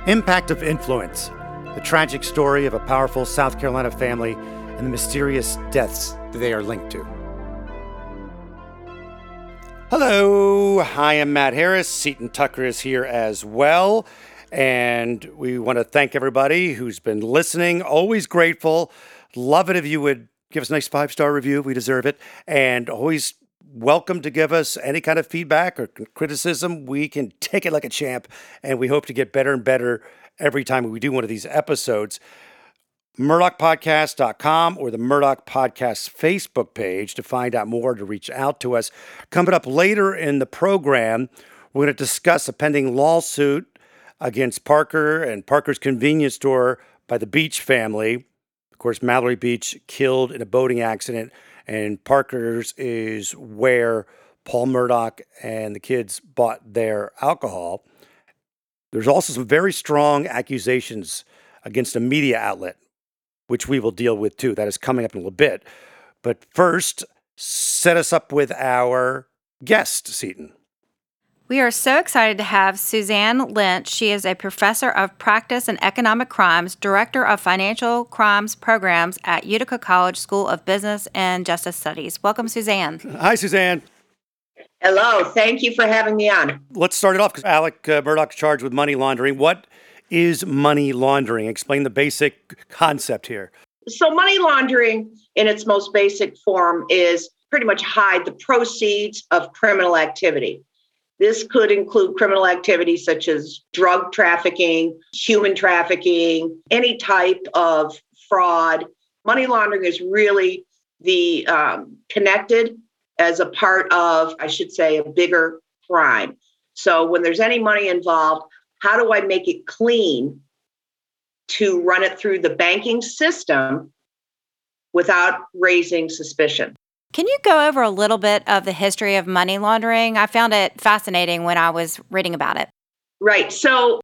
Impact of Influence, the tragic story of a powerful South Carolina family and the mysterious deaths that they are linked to. Hello, I am Matt Harris. Seton Tucker is here as well. And we want to thank everybody who's been listening. Always grateful. Love it if you would give us a nice 5-star review. We deserve it. And always welcome to give us any kind of feedback or criticism. We can take it like a champ. And we hope to get better and better every time we do one of these episodes. MurdochPodcast.com or the Murdoch Podcast Facebook page to find out more, to reach out to us. Coming up later in the program, we're going to discuss a pending lawsuit against Parker and Parker's convenience store by the Beach family. Of course, Mallory Beach killed in a boating accident, and Parker's is where Paul Murdoch and the kids bought their alcohol. There's also some very strong accusations against a media outlet, which we will deal with too. That is coming up in a little bit. But first, set us up with our guest, Seton. We are so excited to have Suzanne Lynch. She is a professor of practice and economic crimes, director of financial crimes programs at Utica College School of Business and Justice Studies. Welcome, Suzanne. Hi, Suzanne. Hello. Thank you for having me on. Let's start it off because Alec Murdaugh's charged with money laundering. What is money laundering? Explain the basic concept here. So money laundering in its most basic form is pretty much hide the proceeds of criminal activity. This could include criminal activity such as drug trafficking, human trafficking, any type of fraud. Money laundering is really the connected as a part of, I should say, a bigger crime. So when there's any money involved, how do I make it clean to run it through the banking system without raising suspicion? Can you go over a little bit of the history of money laundering? I found it fascinating when I was reading about it. Right. So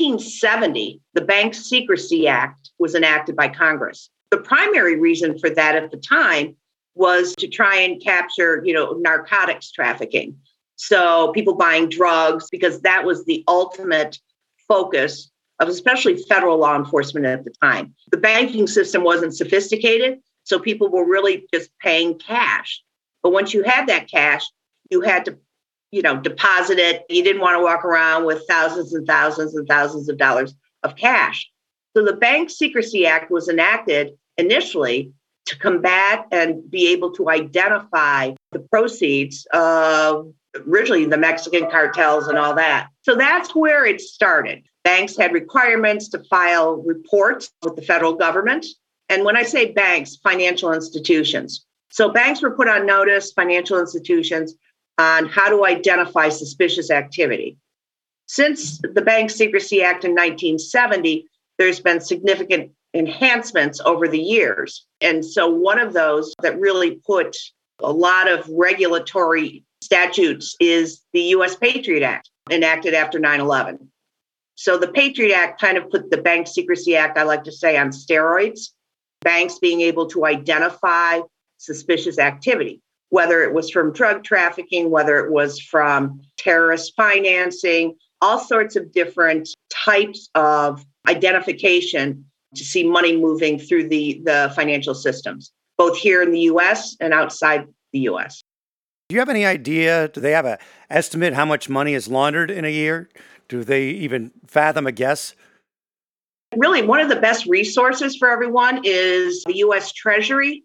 1970, the Bank Secrecy Act was enacted by Congress. The primary reason for that at the time was to try and capture, narcotics trafficking. So people buying drugs, because that was the ultimate focus of especially federal law enforcement at the time. The banking system wasn't sophisticated, so people were really just paying cash. But once you had that cash, you had to, deposit it. You didn't want to walk around with thousands and thousands and thousands of dollars of cash. So the Bank Secrecy Act was enacted initially to combat and be able to identify the proceeds of originally the Mexican cartels and all that. So that's where it started. Banks had requirements to file reports with the federal government. And when I say banks, financial institutions. So banks were put on notice, financial institutions, on how to identify suspicious activity. Since the Bank Secrecy Act in 1970, there's been significant enhancements over the years. And so one of those that really put a lot of regulatory statutes is the U.S. Patriot Act, enacted after 9/11. So the Patriot Act kind of put the Bank Secrecy Act, I like to say, on steroids. Banks being able to identify suspicious activity, whether it was from drug trafficking, whether it was from terrorist financing, all sorts of different types of identification to see money moving through the financial systems, both here in the U.S. and outside the U.S. Do you have any idea? Do they have an estimate how much money is laundered in a year? Do they even fathom a guess? Really, one of the best resources for everyone is the U.S. Treasury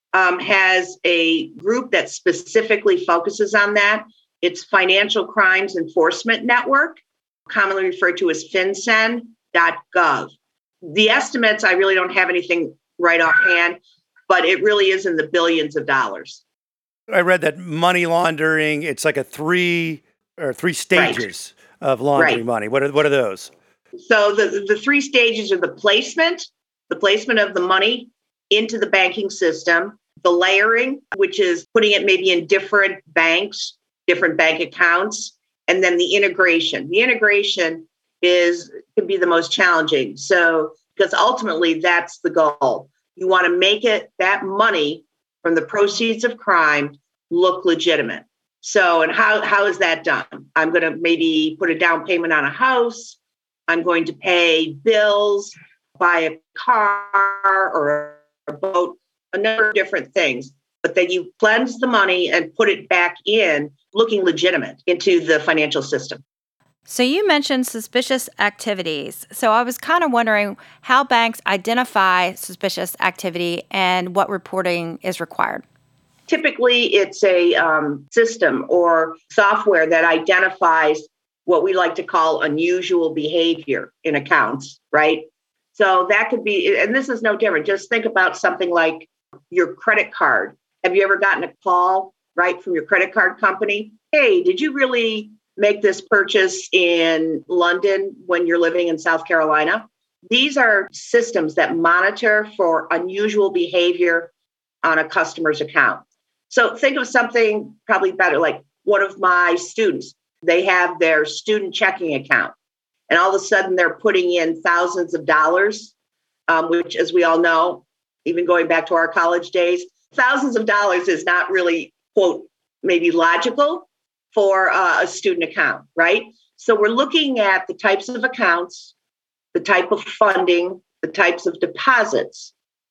has a group that specifically focuses on that. It's Financial Crimes Enforcement Network, commonly referred to as FinCEN.gov. The estimates, I really don't have anything right offhand, but it really is in the billions of dollars. I read that money laundering, it's like three stages of laundering money. What are those? So the three stages are the placement of the money into the banking system, the layering, which is putting it maybe in different banks, different bank accounts, and then the integration. The integration can be the most challenging. So, because ultimately that's the goal. You want to make that money from the proceeds of crime look legitimate. So, and how is that done? I'm going to maybe put a down payment on a house. I'm going to pay bills, buy a car or a boat, a number of different things. But then you cleanse the money and put it back in looking legitimate into the financial system. So you mentioned suspicious activities. So I was kind of wondering how banks identify suspicious activity and what reporting is required. Typically, it's a system or software that identifies what we like to call unusual behavior in accounts, right? So that could be, and this is no different. Just think about something like your credit card. Have you ever gotten a call, right, from your credit card company? Hey, did you really make this purchase in London when you're living in South Carolina? These are systems that monitor for unusual behavior on a customer's account. So think of something probably better, like one of my students. They have their student checking account, and all of a sudden they're putting in thousands of dollars, which, as we all know, even going back to our college days, thousands of dollars is not really, quote, maybe logical for a student account, right? So we're looking at the types of accounts, the type of funding, the types of deposits,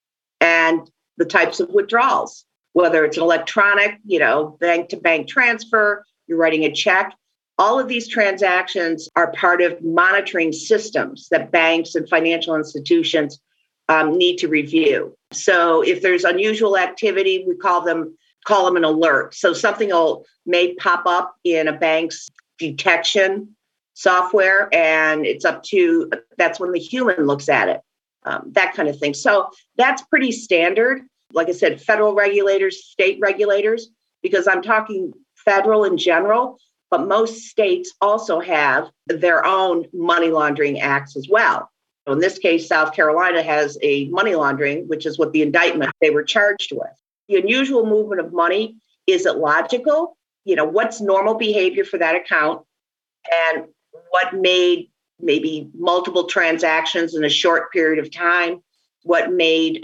and the types of withdrawals, whether it's an electronic, bank-to-bank transfer, you're writing a check. All of these transactions are part of monitoring systems that banks and financial institutions need to review. So if there's unusual activity, we call them an alert. So something may pop up in a bank's detection software, and that's when the human looks at it, that kind of thing. So that's pretty standard. Like I said, federal regulators, state regulators, because I'm talking federal in general, but most states also have their own money laundering acts as well. In this case, South Carolina has a money laundering, which is what the indictment they were charged with. The unusual movement of money, is it logical? What's normal behavior for that account? And what made maybe multiple transactions in a short period of time? What made,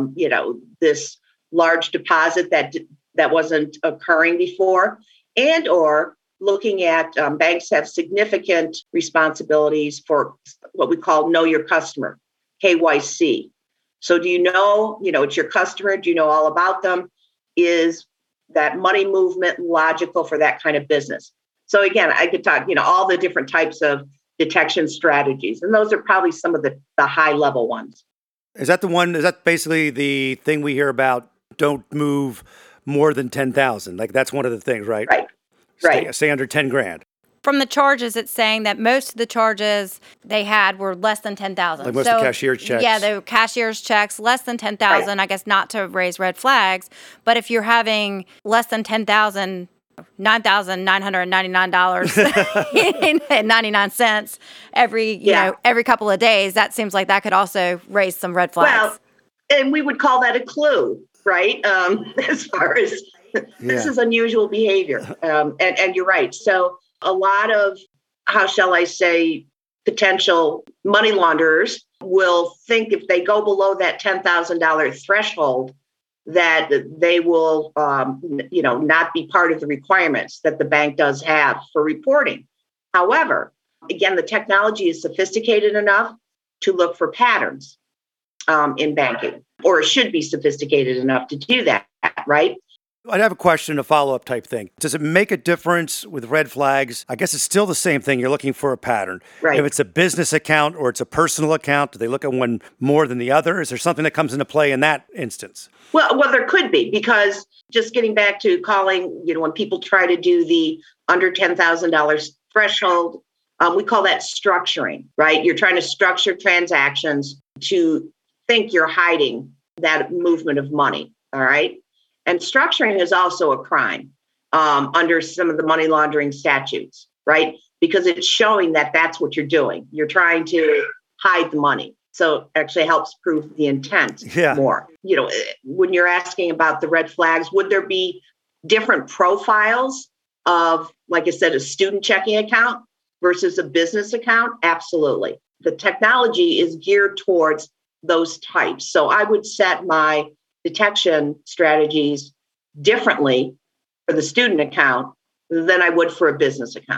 this large deposit that wasn't occurring before? And or looking at banks have significant responsibilities for what we call know your customer, KYC. So do you know, it's your customer? Do you know all about them? Is that money movement logical for that kind of business? So again, I could talk, all the different types of detection strategies. And those are probably some of the high level ones. Is that basically the thing we hear about? Don't move more than 10,000. Like that's one of the things, right? Right. Stay under 10 grand. From the charges, it's saying that most of the charges they had were less than 10,000. Like most of the cashier's checks. Yeah, the cashier's checks, less than 10,000, right. I guess not to raise red flags. But if you're having less than 10,000, $9,999.99 every couple of days, that seems like that could also raise some red flags. Well, and we would call that a clue, right? As far as this is unusual behavior. And you're right. So a lot of, how shall I say, potential money launderers will think if they go below that $10,000 threshold, that they will, not be part of the requirements that the bank does have for reporting. However, again, the technology is sophisticated enough to look for patterns in banking, or it should be sophisticated enough to do that, right? I'd have a question, a follow-up type thing. Does it make a difference with red flags? I guess it's still the same thing. You're looking for a pattern. Right. If it's a business account or it's a personal account, do they look at one more than the other? Is there something that comes into play in that instance? Well, there could be, because just getting back to calling, when people try to do the under $10,000 threshold, we call that structuring, right? You're trying to structure transactions to think you're hiding that movement of money, all right? And structuring is also a crime under some of the money laundering statutes, right? Because it's showing that that's what you're doing. You're trying to hide the money. So it actually helps prove the intent more. When you're asking about the red flags, would there be different profiles of, like I said, a student checking account versus a business account? Absolutely. The technology is geared towards those types. So I would set my detection strategies differently for the student account than I would for a business account.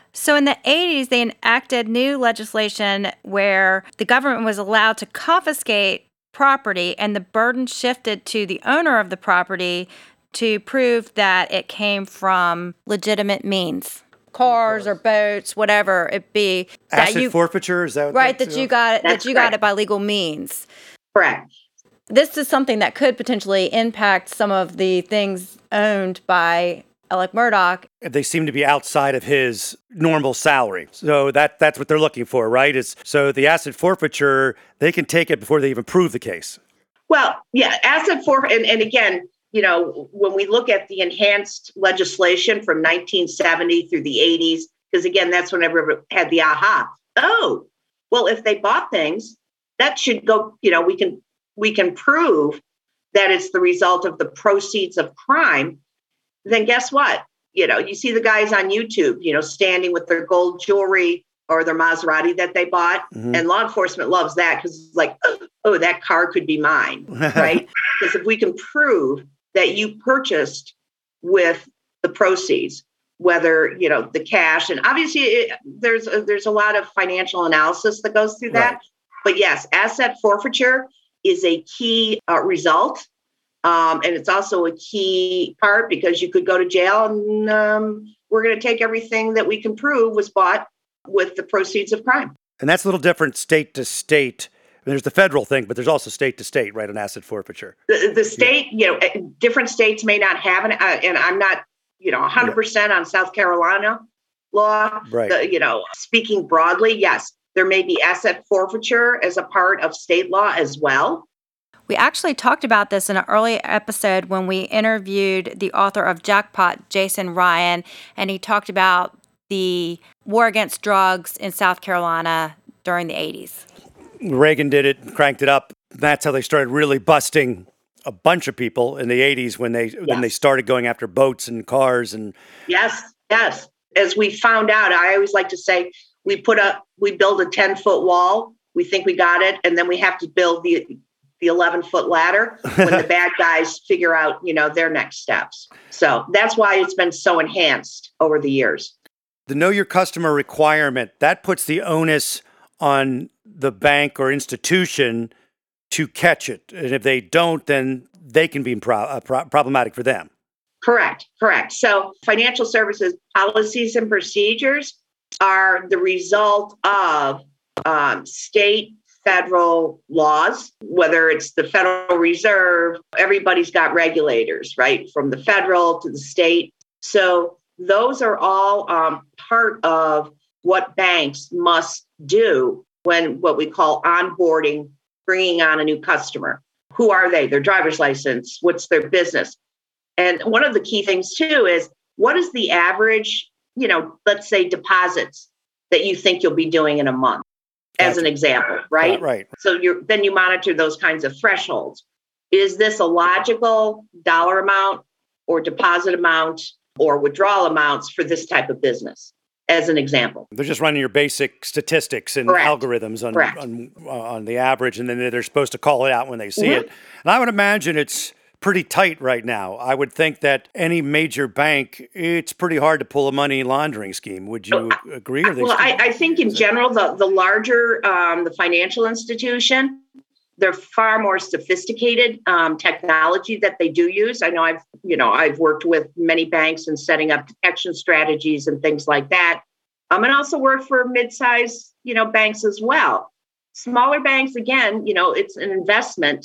So in the 80s, they enacted new legislation where the government was allowed to confiscate property, and the burden shifted to the owner of the property to prove that it came from legitimate means. Cars or boats, whatever it be. Asset forfeiture, is that what right, that you got it by legal means. Correct. This is something that could potentially impact some of the things owned by Alec Murdaugh. They seem to be outside of his normal salary. So that's what they're looking for, right? So the asset forfeiture, they can take it before they even prove the case. Well, yeah, asset forfeiture, and again, when we look at the enhanced legislation from 1970 through the 80s, because again, that's when everyone had the aha. Oh, well, if they bought things, that should go, we can prove that it's the result of the proceeds of crime. Then guess what? You see the guys on YouTube, standing with their gold jewelry or their Maserati that they bought. Mm-hmm. And law enforcement loves that because it's like, oh, that car could be mine, right? Because if we can prove that you purchased with the proceeds, whether, the cash, and obviously there's a lot of financial analysis that goes through that. Right. But yes, asset forfeiture is a key result. And it's also a key part because you could go to jail and we're going to take everything that we can prove was bought with the proceeds of crime. And that's a little different state to state. There's the federal thing, but there's also state to state, right, on asset forfeiture. The state, different states may not have an, and I'm not, 100% on South Carolina law. Right. Speaking broadly, yes, there may be asset forfeiture as a part of state law as well. We actually talked about this in an early episode when we interviewed the author of Jackpot, Jason Ryan, and he talked about the war against drugs in South Carolina during the 80s. Reagan did it, cranked it up. That's how they started really busting a bunch of people in the 80s when they started going after boats and cars. And Yes. As we found out, I always like to say, we build a 10-foot wall. We think we got it. And then we have to build the 11-foot ladder when the bad guys figure out, their next steps. So that's why it's been so enhanced over the years. The know your customer requirement, that puts the onus on the bank or institution to catch it. And if they don't, then they can be problematic for them. Correct. So financial services policies and procedures are the result of state, federal laws, whether it's the Federal Reserve, everybody's got regulators, right? From the federal to the state. So those are all part of what banks must do when what we call onboarding, bringing on a new customer. Who are they? Their driver's license, what's their business? And one of the key things too is what is the average, let's say deposits that you think you'll be doing in a month, as an example, right? Right. So you monitor those kinds of thresholds. Is this a logical dollar amount or deposit amount or withdrawal amounts for this type of business, as an example? They're just running your basic statistics and algorithms on the average, and then they're supposed to call it out when they see it. And I would imagine it's pretty tight right now. I would think that any major bank, it's pretty hard to pull a money laundering scheme. Would you agree? I think in general, the larger the financial institution, they're far more sophisticated technology that they do use. I know I've worked with many banks in setting up detection strategies and things like that. And also work for mid-size, banks as well. Smaller banks, again, it's an investment,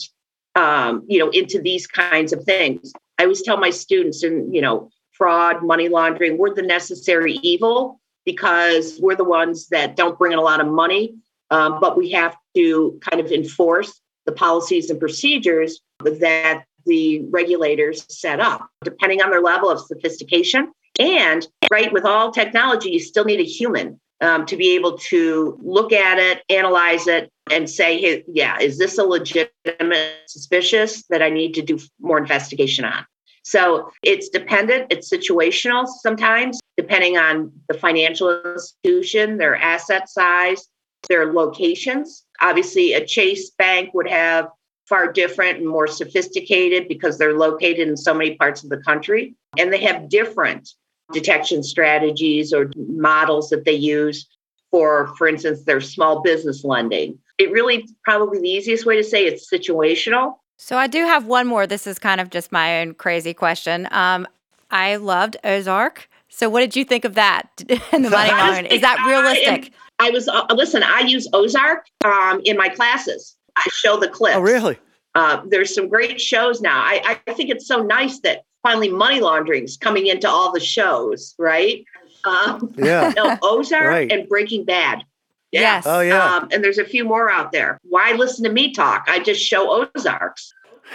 into these kinds of things. I always tell my students fraud, money laundering, we're the necessary evil because we're the ones that don't bring in a lot of money, but we have to kind of enforce the policies and procedures that the regulators set up, depending on their level of sophistication. And with all technology, you still need a human to be able to look at it, analyze it, and say, hey, is this a legitimate suspicious that I need to do more investigation on? So it's dependent, it's situational sometimes, depending on the financial institution, their asset size, their locations. Obviously, a Chase Bank would have far different and more sophisticated because they're located in so many parts of the country. And they have different detection strategies or models that they use for instance, their small business lending. It really probably the easiest way to say it's situational. So I do have one more. This is kind of just my own crazy question. I loved Ozark. So what did you think of that in the money laundering? Is that realistic? I was listen. I use Ozark in my classes. I show the clips. Oh, really? There's some great shows now. I think it's so nice that finally money laundering is coming into all the shows, right? Ozark right. and Breaking Bad. Yeah. Yes. Oh, yeah. And there's a few more out there. Why listen to me talk? I just show Ozarks.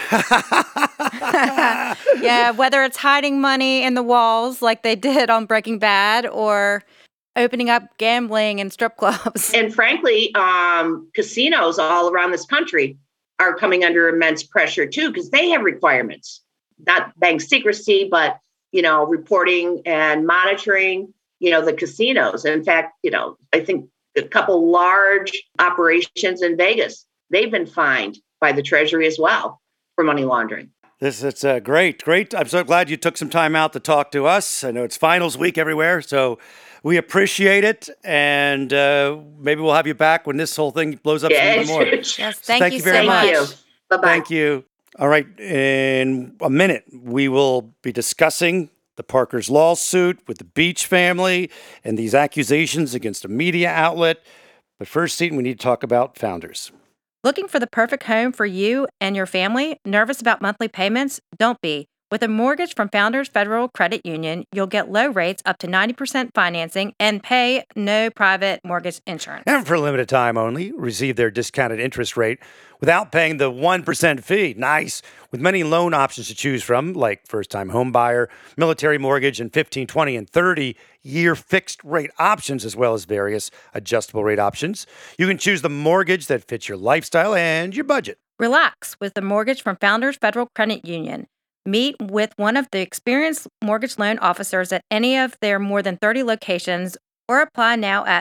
Yeah, whether it's hiding money in the walls like they did on Breaking Bad or opening up gambling and strip clubs. And frankly, casinos all around this country are coming under immense pressure too, because they have requirements, not bank secrecy, but, reporting and monitoring, the casinos. In fact, I think a couple large operations in Vegas, they've been fined by the Treasury as well for money laundering. It's great. I'm so glad you took some time out to talk to us. I know it's finals week everywhere, so we appreciate it. And maybe we'll have you back when this whole thing blows up some more. Yes, thank you very much. Thank you. Bye-bye. Thank you. All right. In a minute, we will be discussing the Parker's lawsuit with the Beach family and these accusations against a media outlet. But first, Seton, we need to talk about Founders. Looking for the perfect home for you and your family? Nervous about monthly payments? Don't be. With a mortgage from Founders Federal Credit Union, you'll get low rates up to 90% financing and pay no private mortgage insurance. And for a limited time only, receive their discounted interest rate without paying the 1% fee. Nice. With many loan options to choose from, like first-time home buyer, military mortgage, and 15, 20, and 30-year fixed rate options, as well as various adjustable rate options. You can choose the mortgage that fits your lifestyle and your budget. Relax with the mortgage from Founders Federal Credit Union. Meet with one of the experienced mortgage loan officers at any of their more than 30 locations or apply now at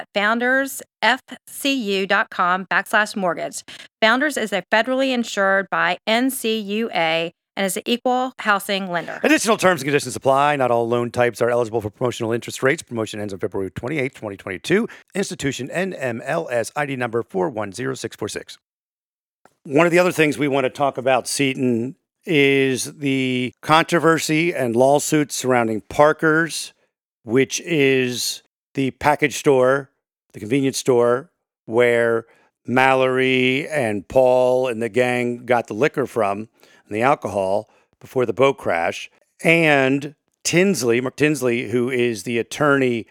foundersfcu.com/mortgage. Founders is a federally insured by NCUA and is an equal housing lender. Additional terms and conditions apply. Not all loan types are eligible for promotional interest rates. Promotion ends on February 28, 2022. Institution NMLS ID number 410646. One of the other things we want to talk about, Seton, is the controversy and lawsuits surrounding Parker's, which is the package store, the convenience store, where Mallory and Paul and the gang got the liquor from and the alcohol before the boat crash, and Mark Tinsley, who is the attorney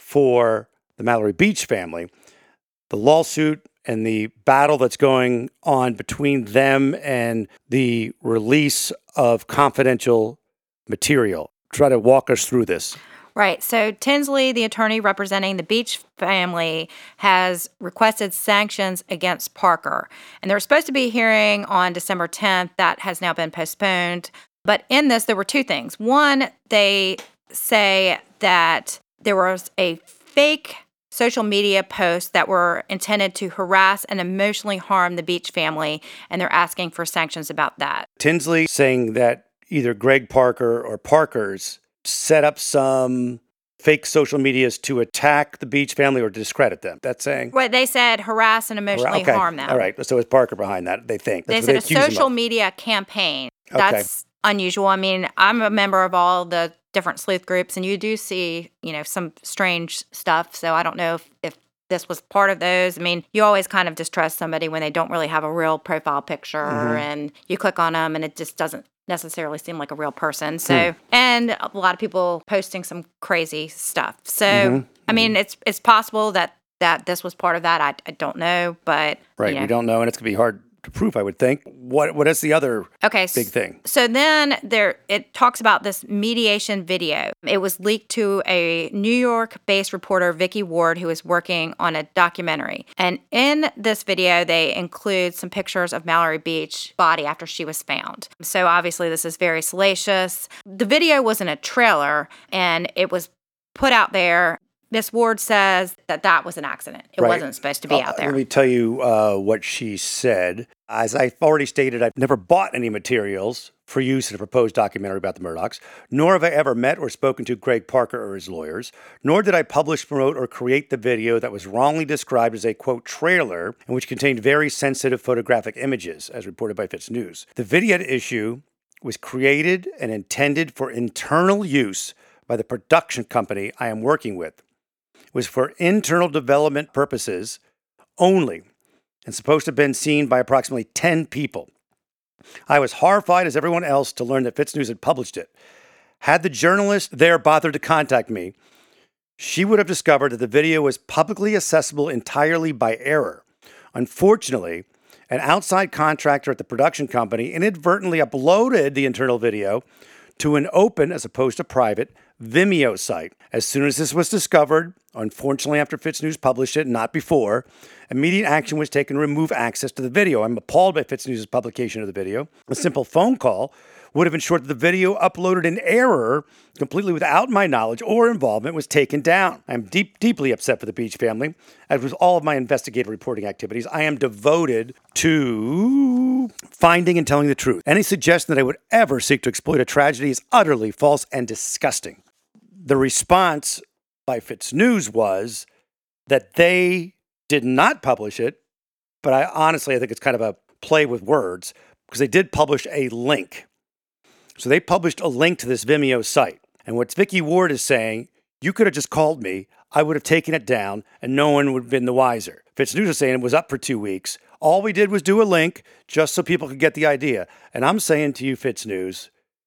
for the Mallory Beach family. The lawsuit and the battle that's going on between them and the release of confidential material. Try to walk us through this. Right. So Tinsley, the attorney representing the Beach family, has requested sanctions against Parker. And there was supposed to be a hearing on December 10th. That has now been postponed. But in this, there were two things. One, they say that there was a fake social media posts that were intended to harass and emotionally harm the Beach family, and they're asking for sanctions about that. Tinsley saying that either Greg Parker or Parker's set up some fake social medias to attack the Beach family or to discredit them. That's saying? Well, they said harass and emotionally harm them. All right. So it's Parker behind that, they think. They said a social media campaign. That's unusual. I mean, I'm a member of all the different sleuth groups, and you do see, some strange stuff. So I don't know if this was part of those. I mean, you always kind of distrust somebody when they don't really have a real profile picture, and you click on them and it just doesn't necessarily seem like a real person. So, and a lot of people posting some crazy stuff. So, I mean, it's possible that this was part of that. I don't know, but right, we don't know, and it's gonna be hard to prove, I would think. What is the other big thing? So then it talks about this mediation video. It was leaked to a New York-based reporter, Vicky Ward, who is working on a documentary. And in this video, they include some pictures of Mallory Beach body after she was found. So obviously this is very salacious. The video was in a trailer, and it was put out there. Miss Ward says that was an accident. It wasn't supposed to be out there. Let me tell you what she said. As I've already stated, I've never bought any materials for use in a proposed documentary about the Murdochs, nor have I ever met or spoken to Greg Parker or his lawyers, nor did I publish, promote, or create the video that was wrongly described as a, quote, trailer, and which contained very sensitive photographic images, as reported by Fitz News. The video at issue was created and intended for internal use by the production company I am working with. It was for internal development purposes only, and supposed to have been seen by approximately 10 people. I was horrified as everyone else to learn that Fitz News had published it. Had the journalist there bothered to contact me, she would have discovered that the video was publicly accessible entirely by error. Unfortunately, an outside contractor at the production company inadvertently uploaded the internal video to an open, as opposed to private, Vimeo site. As soon as this was discovered, unfortunately after Fitz News published it, not before, immediate action was taken to remove access to the video. I'm appalled by Fitz News' publication of the video. A simple phone call would have ensured that the video uploaded in error, completely without my knowledge or involvement, was taken down. I'm deeply upset for the Beach family. As with all of my investigative reporting activities, I am devoted to finding and telling the truth. Any suggestion that I would ever seek to exploit a tragedy is utterly false and disgusting. The response by Fitz News was that they did not publish it, but I think it's kind of a play with words, because they did publish a link. So they published a link to this Vimeo site. And what Vicky Ward is saying, you could have just called me, I would have taken it down, and no one would have been the wiser. Fitz News is saying it was up for 2 weeks. All we did was do a link just so people could get the idea. And I'm saying to you, Fitz News,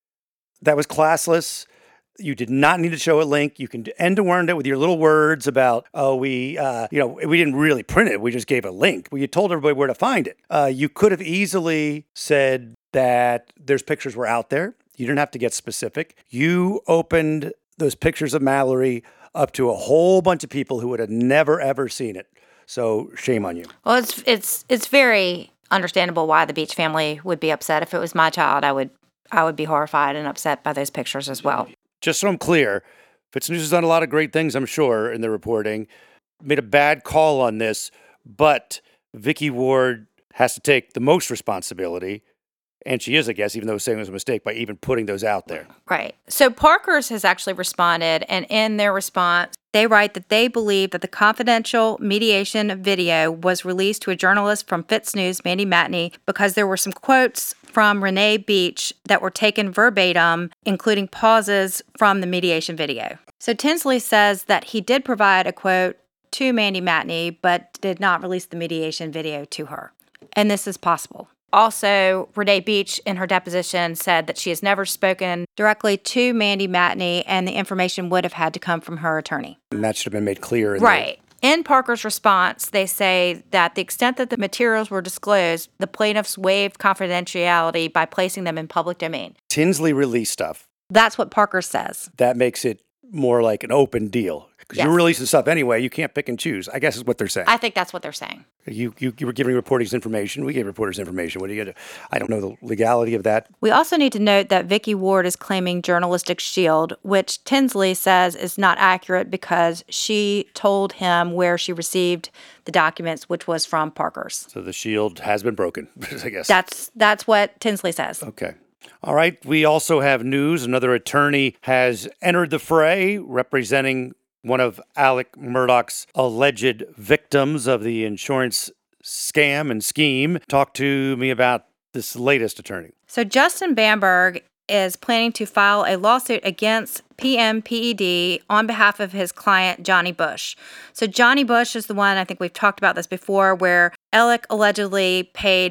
that was classless. You did not need to show a link. You can end-to-end it with your little words about, we didn't really print it. We just gave a link. Well, you told everybody where to find it. You could have easily said that those pictures were out there. You didn't have to get specific. You opened those pictures of Mallory up to a whole bunch of people who would have never, ever seen it. So shame on you. Well, it's very understandable why the Beach family would be upset. If it was my child, I would be horrified and upset by those pictures as well. Just so I'm clear, Fitz News has done a lot of great things, I'm sure, in the reporting. Made a bad call on this, but Vicky Ward has to take the most responsibility. And she is, I guess, even though saying it was a mistake, by even putting those out there. Right. So Parker's has actually responded, and in their response, they write that they believe that the confidential mediation video was released to a journalist from Fitz News, Mandy Matney, because there were some quotes from Renee Beach that were taken verbatim, including pauses from the mediation video. So Tinsley says that he did provide a quote to Mandy Matney, but did not release the mediation video to her. And this is possible. Also, Renee Beach, in her deposition, said that she has never spoken directly to Mandy Matney, and the information would have had to come from her attorney. And that should have been made clear. Right. In Parker's response, they say that the extent that the materials were disclosed, the plaintiffs waived confidentiality by placing them in public domain. Tinsley released stuff. That's what Parker says. That makes it more like an open deal. Because Yes. you're releasing stuff anyway, you can't pick and choose, I guess is what they're saying. I think that's what they're saying. You were giving reporters information. We gave reporters information. What do you do? I don't know the legality of that. We also need to note that Vicky Ward is claiming journalistic shield, which Tinsley says is not accurate because she told him where she received the documents, which was from Parker's. So the shield has been broken, I guess. That's what Tinsley says. Okay. All right. We also have news. Another attorney has entered the fray representing one of Alec Murdaugh's alleged victims of the insurance scam and scheme. Talk to me about this latest attorney. So Justin Bamberg is planning to file a lawsuit against PMPED on behalf of his client, Johnny Bush. So Johnny Bush is the one, I think we've talked about this before, where Alec allegedly paid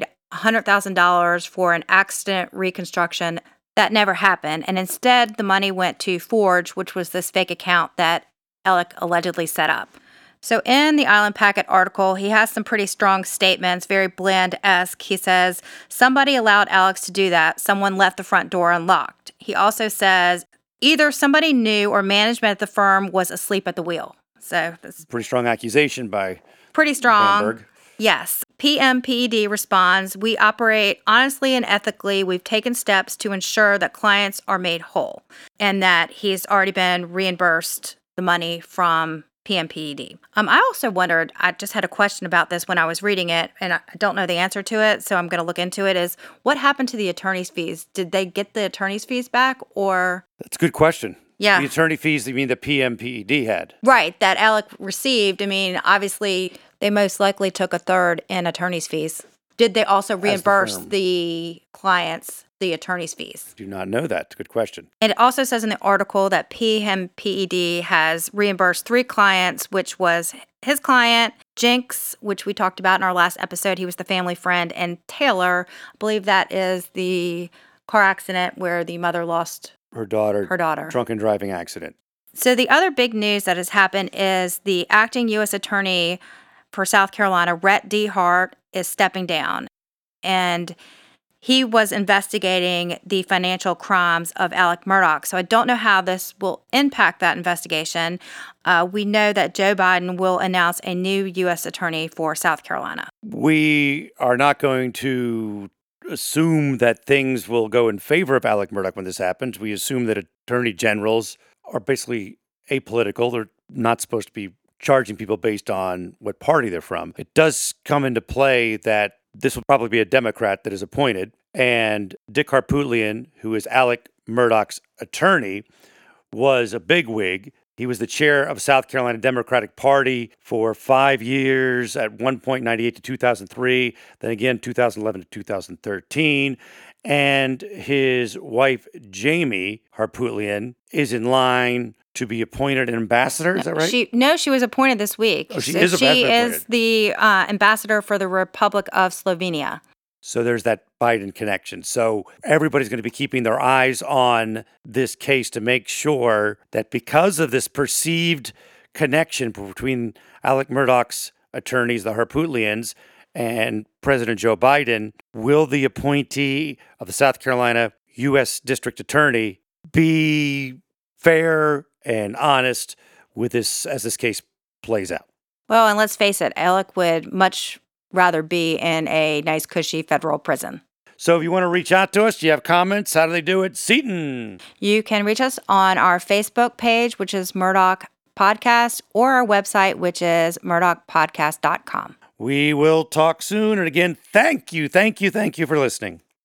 $100,000 for an accident reconstruction that never happened. And instead, the money went to Forge, which was this fake account that Alec allegedly set up. So in the Island Packet article, he has some pretty strong statements, very Bland-esque. He says, somebody allowed Alex to do that. Someone left the front door unlocked. He also says, either somebody knew or management at the firm was asleep at the wheel. So that's Pretty strong accusation by pretty strong. Bamberg. Yes. PMPED responds, we operate honestly and ethically. We've taken steps to ensure that clients are made whole and that he's already been reimbursed the money from PMPED. I also wondered, I just had a question about this when I was reading it, and I don't know the answer to it, so I'm going to look into it, is what happened to the attorney's fees? Did they get the attorney's fees back, or? That's a good question. Yeah. The attorney fees, you mean the PMPED had? Right, that Alec received. I mean, obviously, they most likely took a third in attorney's fees. Did they also reimburse the clients the attorney's fees? Do not know that. Good question. It also says in the article that PMPED has reimbursed 3 clients, which was his client, Jinx, which we talked about in our last episode. He was the family friend, and Taylor. I believe that is the car accident where the mother lost Her daughter. Drunken driving accident. So the other big news that has happened is the acting U.S. attorney for South Carolina, Rhett D. Hart, is stepping down. And he was investigating the financial crimes of Alec Murdaugh. So I don't know how this will impact that investigation. We know that Joe Biden will announce a new U.S. attorney for South Carolina. We are not going to assume that things will go in favor of Alec Murdaugh when this happens. We assume that attorney generals are basically apolitical. They're not supposed to be charging people based on what party they're from. It does come into play that this will probably be a Democrat that is appointed. And Dick Harpootlian, who is Alec Murdaugh's attorney, was a bigwig. He was the chair of South Carolina Democratic Party for 5 years, at one point 98 to 2003, then again 2011 to 2013. And his wife, Jamie Harpootlian, is in line to be appointed an ambassador. Is that right? She was appointed this week. Oh, she is the ambassador for the Republic of Slovenia. So there's that Biden connection. So everybody's going to be keeping their eyes on this case to make sure that because of this perceived connection between Alec Murdaugh's attorneys, the Harpootlians, and President Joe Biden, will the appointee of the South Carolina U.S. District Attorney be fair and honest with this as this case plays out? Well, and let's face it, Alec would much rather be in a nice, cushy federal prison. So if you want to reach out to us, do you have comments? How do they do it? Seton. You can reach us on our Facebook page, which is Murdaugh Podcast, or our website, which is murdaughpodcast.com. We will talk soon. And again, thank you for listening.